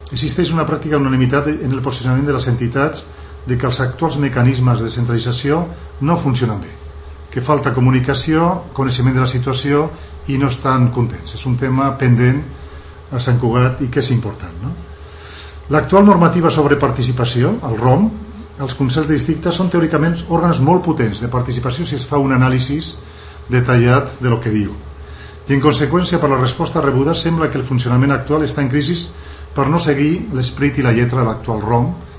Existeix una pràctica unanimitat en el posicionament de les entitats de que els actuals mecanismes de descentralització no funcionen bé, que falta comunicació, coneixement de la situació i no estan contents. És un tema pendent a Sant Cugat i que és important, no? L'actual normativa sobre participació, el ROM, els consells de districte són teòricament òrgans molt potents de participació si es fa un anàlisi detallat de lo que diu. I en conseqüència, per la resposta rebuda, sembla que el funcionament actual està en crisi per no seguir l'esperit i la lletra de l'actual ROM